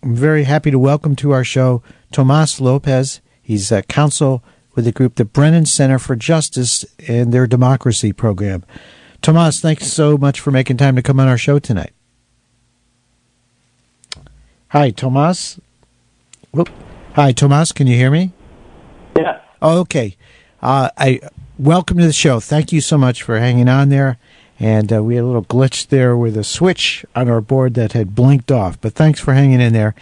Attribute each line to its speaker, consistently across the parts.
Speaker 1: I'm very happy to welcome to our show Tomas Lopez. He's counsel with the group the Brennan Center for Justice and their democracy program. Tomas, thanks so much for making time to come on our show tonight. Hi, Tomas. Hi, Tomas. Can you hear me?
Speaker 2: Yeah.
Speaker 1: Oh, okay. Welcome to the show. Thank you so much for hanging on there. And we had a little glitch there with a switch on our board that had blinked off. But thanks for hanging in there.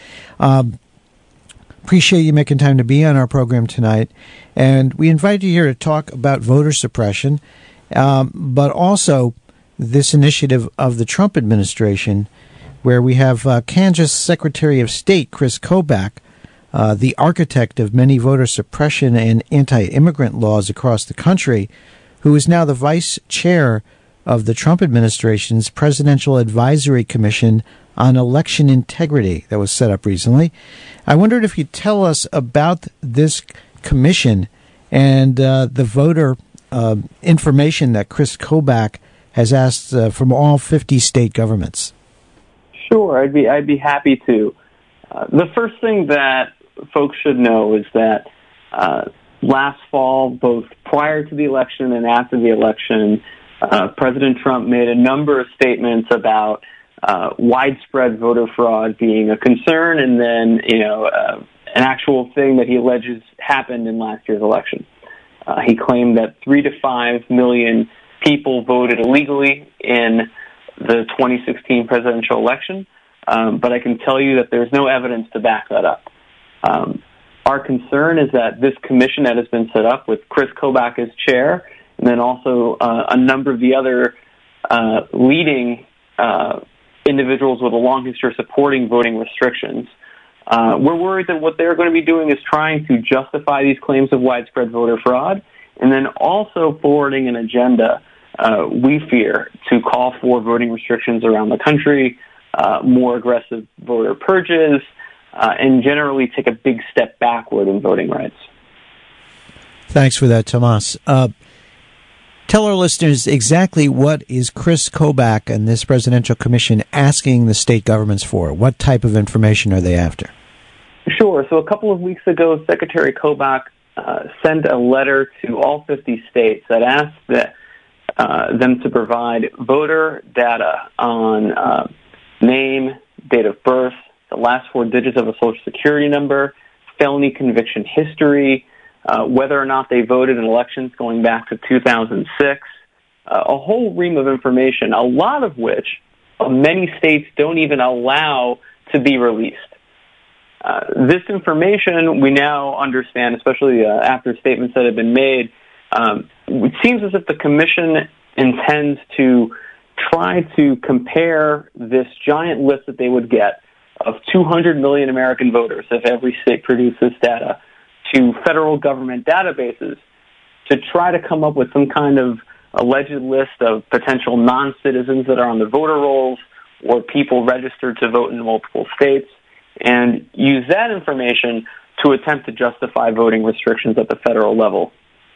Speaker 1: Appreciate you making time to be on our program tonight. And we invited you here to talk about voter suppression, but also this initiative of the Trump administration, where we have Kansas Secretary of State Chris Kobach, the architect of many voter suppression and anti-immigrant laws across the country, who is now the vice chair of the Trump administration's Presidential Advisory Commission on Election Integrity that was set up recently. I wondered if you'd tell us about this commission and the voter information that Chris Kobach has asked from all 50 state governments.
Speaker 2: Sure, I'd be happy to. The first thing that folks should know is that last fall, both prior to the election and after the election, President Trump made a number of statements about widespread voter fraud being a concern, and then an actual thing that he alleges happened in last year's election. He claimed that 3 to 5 million people voted illegally in the 2016 presidential election, but I can tell you that there's no evidence to back that up. Our concern is that this commission that has been set up with Chris Kobach as chair, and then also a number of the other leading individuals with a long history of supporting voting restrictions, we're worried that what they're going to be doing is trying to justify these claims of widespread voter fraud, and then also forwarding an agenda, we fear, to call for voting restrictions around the country, more aggressive voter purges, and generally take a big step backward in voting rights.
Speaker 1: Thanks for that, Tomas. Tell our listeners exactly what is Chris Kobach and this presidential commission asking the state governments for? What type of information are they after?
Speaker 2: Sure. So a couple of weeks ago, Secretary Kobach sent a letter to all 50 states that asked them to provide voter data on name, date of birth, the last 4 digits of a Social Security number, felony conviction history, whether or not they voted in elections going back to 2006, a whole ream of information, a lot of which many states don't even allow to be released. This information we now understand, especially after statements that have been made, it seems as if the commission intends to try to compare this giant list that they would get of 200 million American voters if every state produced this data to federal government databases to try to come up with some kind of alleged list of potential non-citizens that are on the voter rolls or people registered to vote in multiple states, and use that information to attempt to justify voting restrictions at the federal level.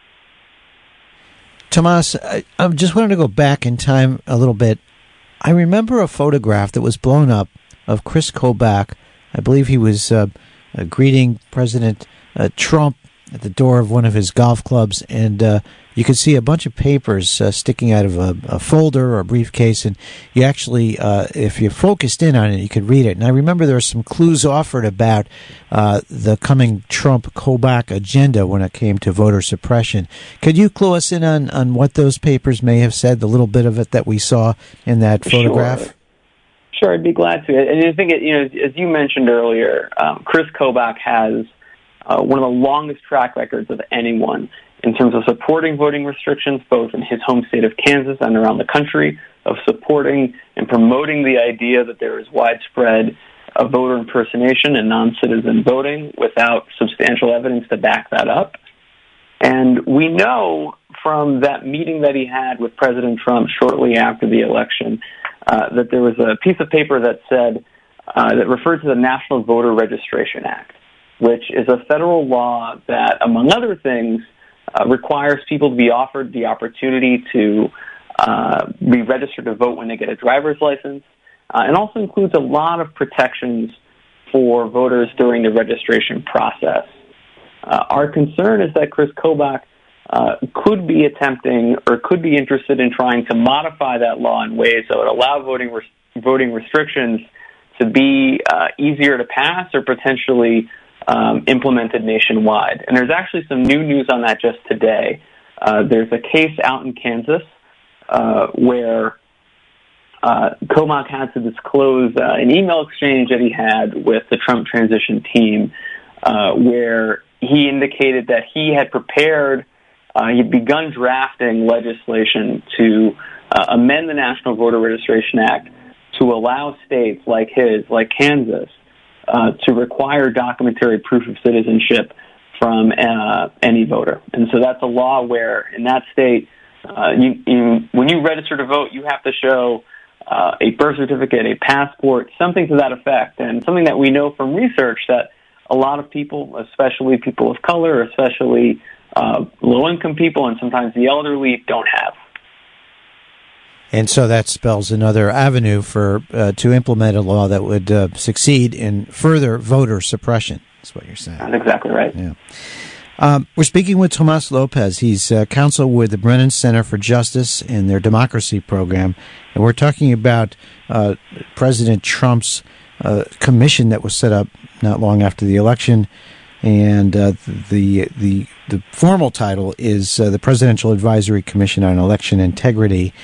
Speaker 1: Tomas, I just wanted to go back in time a little bit. I remember a photograph that was blown up of Chris Kobach. I believe he was greeting President Trump at the door of one of his golf clubs, and you could see a bunch of papers sticking out of a folder or a briefcase, and you actually, if you focused in on it, you could read it. And I remember there were some clues offered about the coming Trump-Kobach agenda when it came to voter suppression. Could you clue us in on what those papers may have said, the little bit of it that we saw in that photograph?
Speaker 2: Sure, I'd be glad to. And I think, as you mentioned earlier, Chris Kobach has one of the longest track records of anyone in terms of supporting voting restrictions, both in his home state of Kansas and around the country, of supporting and promoting the idea that there is widespread voter impersonation and non-citizen voting without substantial evidence to back that up. And we know from that meeting that he had with President Trump shortly after the election that there was a piece of paper that said, that referred to the National Voter Registration Act, which is a federal law that, among other things, requires people to be offered the opportunity to be registered to vote when they get a driver's license, and also includes a lot of protections for voters during the registration process. Our concern is that Chris Kobach could be attempting or could be interested in trying to modify that law in ways that would allow voting restrictions to be easier to pass or potentially implemented nationwide. And there's actually some new news on that just today. There's a case out in Kansas where Kobach had to disclose an email exchange that he had with the Trump transition team where he indicated that he had prepared, he'd begun drafting legislation to amend the National Voter Registration Act to allow states like his, like Kansas, to require documentary proof of citizenship from any voter. And so that's a law where, in that state, when you register to vote, you have to show a birth certificate, a passport, something to that effect, and something that we know from research that a lot of people, especially people of color, especially low-income people, and sometimes the elderly, don't have.
Speaker 1: And so that spells another avenue for to implement a law that would succeed in further voter suppression. That's what you're saying.
Speaker 2: That's exactly right.
Speaker 1: Yeah. We're speaking with Tomas Lopez. He's counsel with the Brennan Center for Justice in their democracy program. And we're talking about President Trump's commission that was set up not long after the election. And the formal title is the Presidential Advisory Commission on Election Integrity.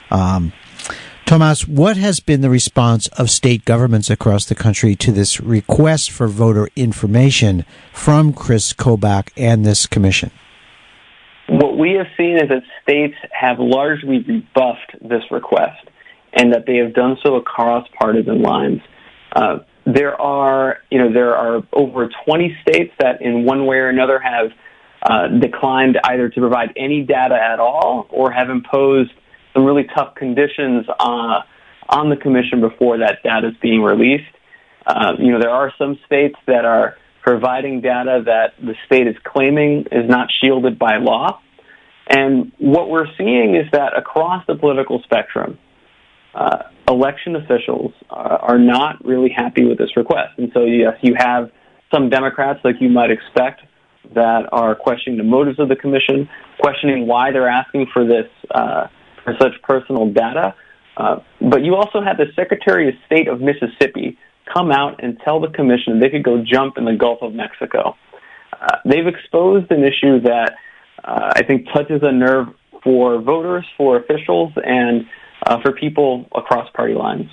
Speaker 1: Tomas, what has been the response of state governments across the country to this request for voter information from Chris Kobach and this commission?
Speaker 2: What we have seen is that states have largely rebuffed this request, and that they have done so across partisan lines. There are over 20 states that, in one way or another, have declined either to provide any data at all or have imposed some really tough conditions on the commission before that data is being released. There are some states that are providing data that the state is claiming is not shielded by law. And what we're seeing is that across the political spectrum, election officials are not really happy with this request. And so, yes, you have some Democrats, like you might expect, that are questioning the motives of the commission, questioning why they're asking for this, for such personal data. But you also had the Secretary of State of Mississippi come out and tell the commission they could go jump in the Gulf of Mexico. They've exposed an issue that I think touches a nerve for voters, for officials, and for people across party lines.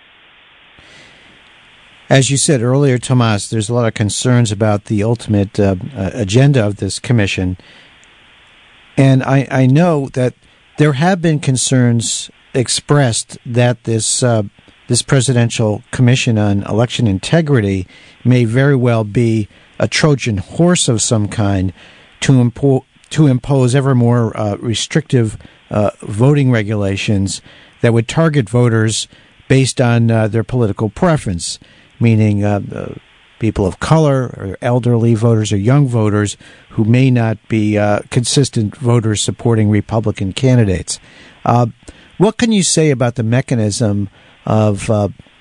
Speaker 1: As you said earlier, Tomas, there's a lot of concerns about the ultimate agenda of this commission. And I know that there have been concerns expressed that this Presidential Commission on Election Integrity may very well be a Trojan horse of some kind to impose ever more restrictive voting regulations that would target voters based on their political preference, meaning people of color or elderly voters or young voters who may not be consistent voters supporting Republican candidates. What can you say about the mechanism of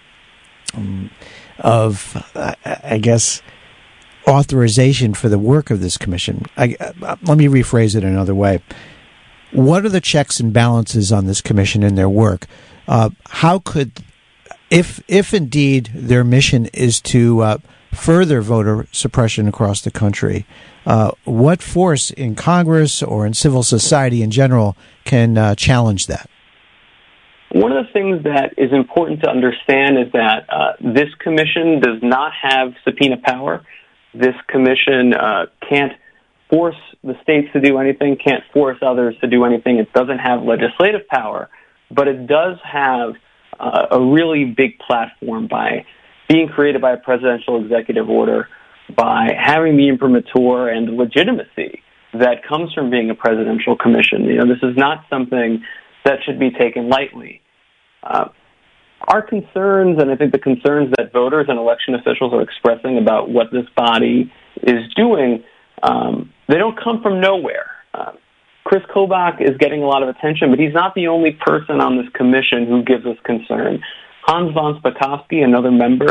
Speaker 1: I guess, authorization for the work of this commission? Let me rephrase it another way. What are the checks and balances on this commission and their work? How could, if indeed their mission is to further voter suppression across the country, what force in Congress or in civil society in general can challenge that?
Speaker 2: One of the things that is important to understand is that this commission does not have subpoena power. This commission can't force the states to do anything, can't force others to do anything. It doesn't have legislative power, but it does have a really big platform by being created by a presidential executive order, by having the imprimatur and the legitimacy that comes from being a presidential commission. This is not something that should be taken lightly. Our concerns, and I think the concerns that voters and election officials are expressing about what this body is doing, they don't come from nowhere. Chris Kobach is getting a lot of attention, but he's not the only person on this commission who gives us concern. Hans von Spakovsky, another member,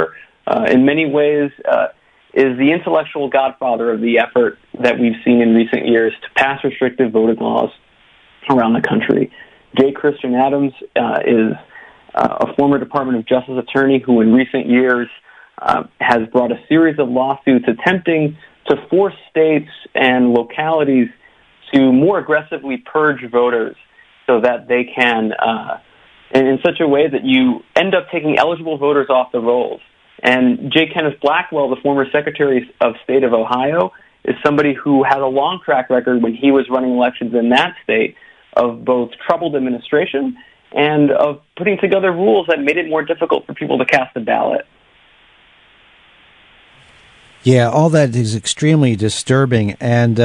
Speaker 2: in many ways, is the intellectual godfather of the effort that we've seen in recent years to pass restrictive voting laws around the country. J. Christian Adams is a former Department of Justice attorney who in recent years has brought a series of lawsuits attempting to force states and localities to more aggressively purge voters so that they can, in such a way that you end up taking eligible voters off the rolls. And J. Kenneth Blackwell, the former Secretary of State of Ohio, is somebody who had a long track record when he was running elections in that state of both troubled administration and of putting together rules that made it more difficult for people to cast a ballot.
Speaker 1: Yeah, all that is extremely disturbing. And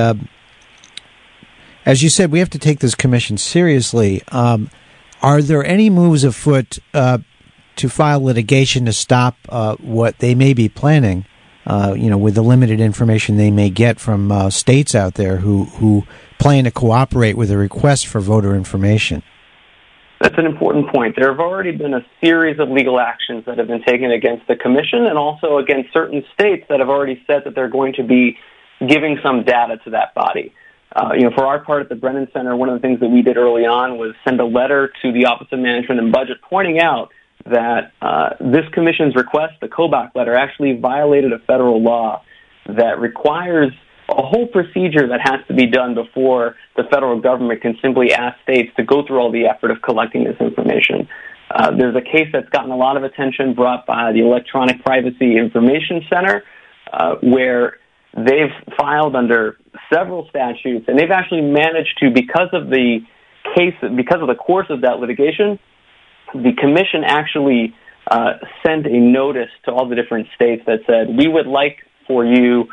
Speaker 1: as you said, we have to take this commission seriously. Are there any moves afoot to file litigation to stop what they may be planning, with the limited information they may get from states out there who plan to cooperate with a request for voter information?
Speaker 2: That's an important point. There have already been a series of legal actions that have been taken against the commission and also against certain states that have already said that they're going to be giving some data to that body. For our part at the Brennan Center, one of the things that we did early on was send a letter to the Office of Management and Budget pointing out that this commission's request, the Kobach letter, actually violated a federal law that requires a whole procedure that has to be done before the federal government can simply ask states to go through all the effort of collecting this information. There's a case that's gotten a lot of attention brought by the Electronic Privacy Information Center, where they've filed under several statutes, and they've actually managed to, because of the course of that litigation, the commission actually sent a notice to all the different states that said, we would like for you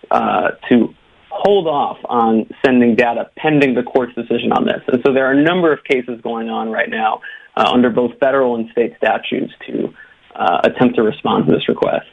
Speaker 2: to hold off on sending data pending the court's decision on this. And so there are a number of cases going on right now under both federal and state statutes to attempt to respond to this request.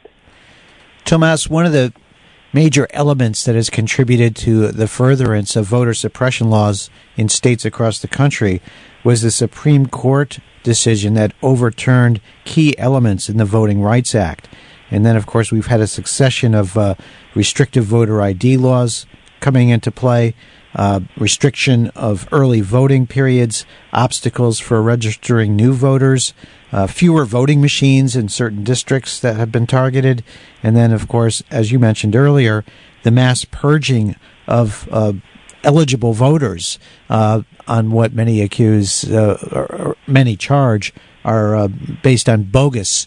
Speaker 1: Tomas, one of the major elements that has contributed to the furtherance of voter suppression laws in states across the country was the Supreme Court decision that overturned key elements in the Voting Rights Act. And then, of course, we've had a succession of restrictive voter ID laws coming into play, restriction of early voting periods, obstacles for registering new voters, fewer voting machines in certain districts that have been targeted, and then, of course, as you mentioned earlier, the mass purging of eligible voters on what many accuse, or many charge, are based on bogus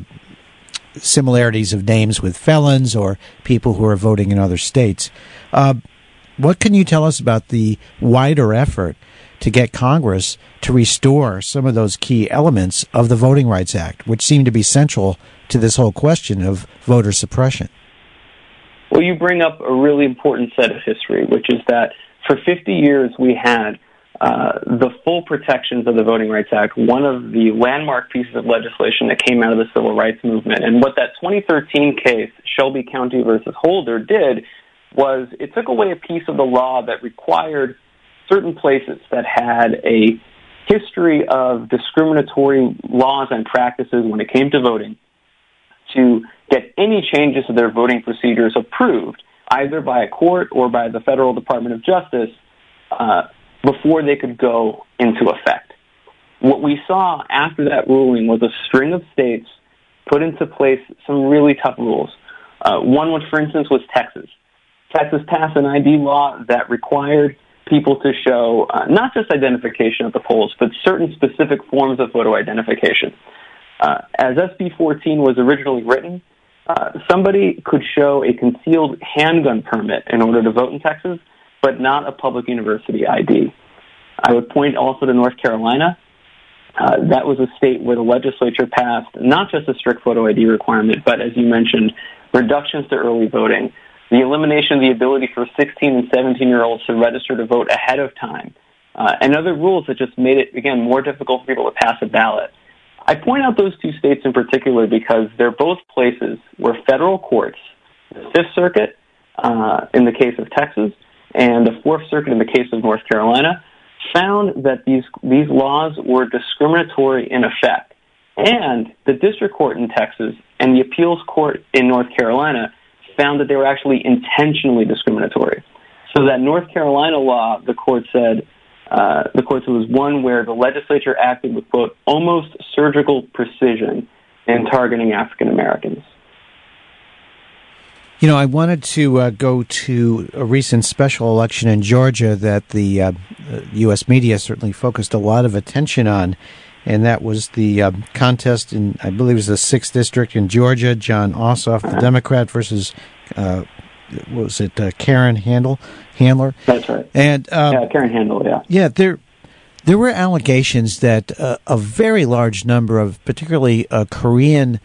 Speaker 1: similarities of names with felons or people who are voting in other states. What can you tell us about the wider effort to get Congress to restore some of those key elements of the Voting Rights Act, which seem to be central to this whole question of voter suppression?
Speaker 2: Well, you bring up a really important set of history, which is that for 50 years we had the full protections of the Voting Rights Act, one of the landmark pieces of legislation that came out of the Civil Rights Movement. And what that 2013 case, Shelby County versus Holder, did was it took away a piece of the law that required certain places that had a history of discriminatory laws and practices when it came to voting to get any changes to their voting procedures approved, either by a court or by the Federal Department of Justice, before they could go into effect. What we saw after that ruling was a string of states put into place some really tough rules. One, for instance, was Texas. Texas passed an ID law that required people to show not just identification at the polls, but certain specific forms of photo identification. As SB 14 was originally written, somebody could show a concealed handgun permit in order to vote in Texas, but not a public university ID. I would point also to North Carolina. That was a state where the legislature passed not just a strict photo ID requirement, but as you mentioned, reductions to early voting, the elimination of the ability for 16 and 17-year-olds to register to vote ahead of time, and other rules that just made it, again, more difficult for people to pass a ballot. I point out those two states in particular because they're both places where federal courts, the Fifth Circuit in the case of Texas, and the Fourth Circuit in the case of North Carolina, found that these laws were discriminatory in effect And the district court in Texas and the appeals court in North Carolina found that they were actually intentionally discriminatory. So that North Carolina law, the court said it was one where the legislature acted with, quote, almost surgical precision in targeting African Americans.
Speaker 1: You know, I wanted to go to a recent special election in Georgia that the U.S. media certainly focused a lot of attention on, and that was the contest in, I believe it was the 6th District in Georgia, Jon Ossoff, the Democrat, versus, Karen Handler?
Speaker 2: That's right.
Speaker 1: And,
Speaker 2: Karen Handler, yeah.
Speaker 1: Yeah, there were allegations that a very large number of particularly Korean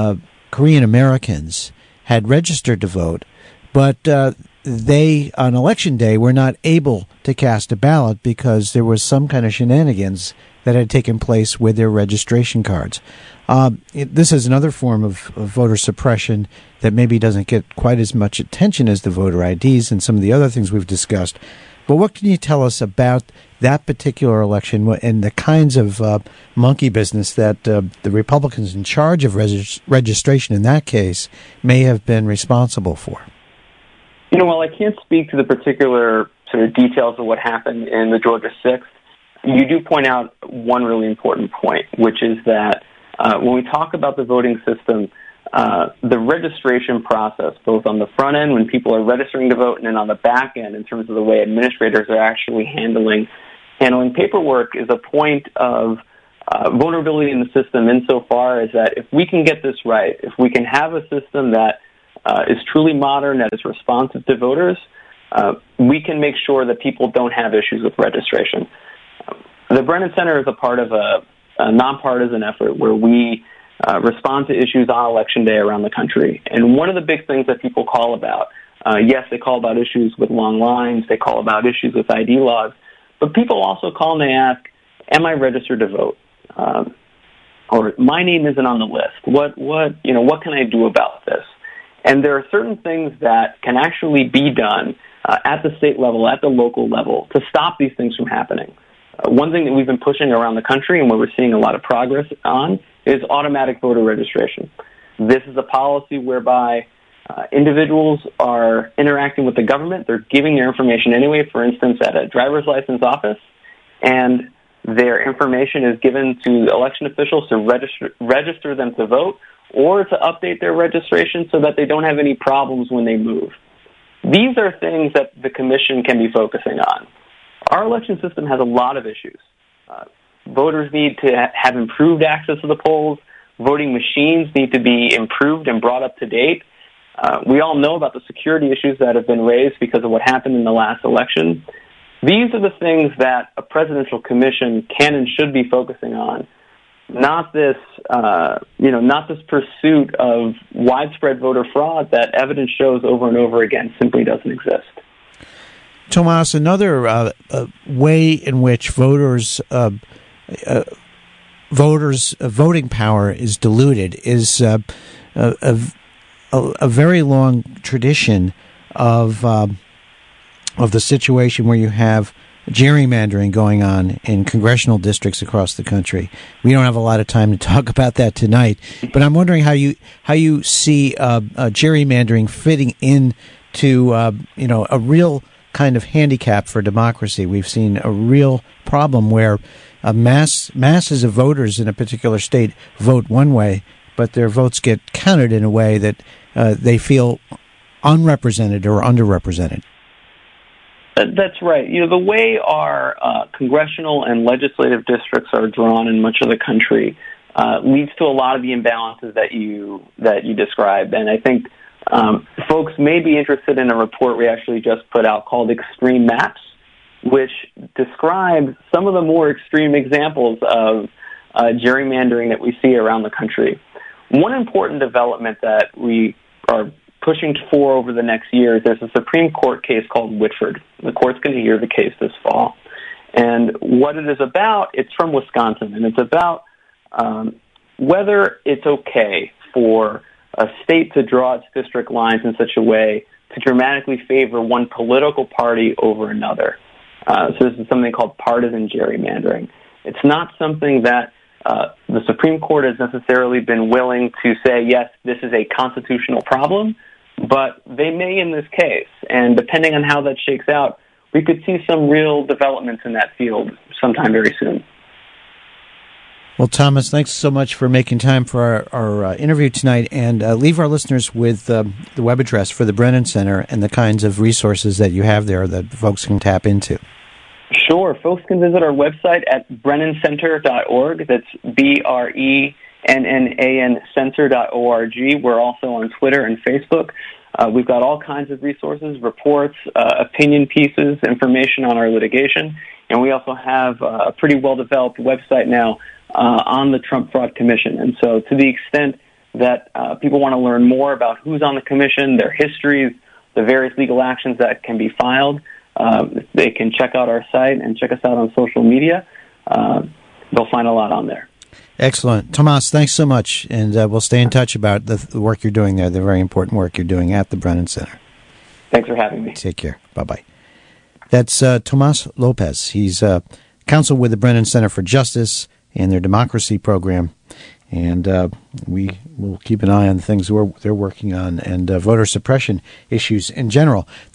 Speaker 1: Americans had registered to vote, but they, on election day, were not able to cast a ballot because there was some kind of shenanigans that had taken place with their registration cards. This is another form of voter suppression that maybe doesn't get quite as much attention as the voter IDs and some of the other things we've discussed. But what can you tell us about that particular election and the kinds of monkey business that the Republicans in charge of registration in that case may have been responsible for?
Speaker 2: You know, while I can't speak to the particular sort of details of what happened in the Georgia 6th, you do point out one really important point, which is that when we talk about the voting system, the registration process, both on the front end when people are registering to vote and then on the back end in terms of the way administrators are actually handling paperwork, is a point of vulnerability in the system insofar as that if we can get this right, if we can have a system that is truly modern, that is responsive to voters, we can make sure that people don't have issues with registration. The Brennan Center is a part of a nonpartisan effort where we respond to issues on Election Day around the country. And one of the big things that people call about, yes, they call about issues with long lines, they call about issues with ID laws, but people also call and they ask, am I registered to vote? Or my name isn't on the list. What can I do about this? And there are certain things that can actually be done at the state level, at the local level, to stop these things from happening. One thing that we've been pushing around the country and where we're seeing a lot of progress on is automatic voter registration. This is a policy whereby individuals are interacting with the government. They're giving their information anyway, for instance, at a driver's license office, and their information is given to election officials to register them to vote or to update their registration so that they don't have any problems when they move. These are things that the commission can be focusing on. Our election system has a lot of issues. Voters need to have improved access to the polls. Voting machines need to be improved and brought up to date. We all know about the security issues that have been raised because of what happened in the last election. These are the things that a presidential commission can and should be focusing on, not this pursuit of widespread voter fraud that evidence shows over and over again simply doesn't exist.
Speaker 1: Tomas, another way in which voters' voting power is diluted is a very long tradition of the situation where you have gerrymandering going on in congressional districts across the country. We don't have a lot of time to talk about that tonight, but I'm wondering how you see gerrymandering fitting into a real kind of handicap for democracy. We've seen a real problem where masses of voters in a particular state vote one way, but their votes get counted in a way that they feel unrepresented or underrepresented.
Speaker 2: That's right. The way our congressional and legislative districts are drawn in much of the country leads to a lot of the imbalances that you described. And I think folks may be interested in a report we actually just put out called Extreme Maps, which describes some of the more extreme examples of gerrymandering that we see around the country. One important development that we are pushing for over the next year is there's a Supreme Court case called Whitford. The court's going to hear the case this fall. And what it is about, it's from Wisconsin, and it's about whether it's okay for a state to draw its district lines in such a way to dramatically favor one political party over another. So this is something called partisan gerrymandering. It's not something that the Supreme Court has necessarily been willing to say, yes, this is a constitutional problem, but they may in this case. And depending on how that shakes out, we could see some real developments in that field sometime very soon.
Speaker 1: Well, Thomas, thanks so much for making time for our interview tonight, and leave our listeners with the web address for the Brennan Center and the kinds of resources that you have there that folks can tap into.
Speaker 2: Sure. Folks can visit our website at brennancenter.org. That's BRENNAN center.org. We're also on Twitter and Facebook. We've got all kinds of resources, reports, opinion pieces, information on our litigation, and we also have a pretty well-developed website now on the Trump Fraud Commission. And so to the extent that people want to learn more about who's on the commission, their histories, the various legal actions that can be filed, they can check out our site and check us out on social media. They'll find a lot on there.
Speaker 1: Excellent. Tomas, thanks so much, and we'll stay in touch about the work you're doing there, the very important work you're doing at the Brennan Center.
Speaker 2: Thanks for having me.
Speaker 1: Take care. Bye-bye. That's Tomas Lopez. He's counsel with the Brennan Center for Justice and their democracy program, and we will keep an eye on the things they're working on and voter suppression issues in general.